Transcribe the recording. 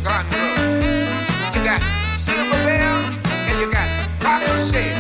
Garden Grove. You got Silver Bell and you got Cotton Shed.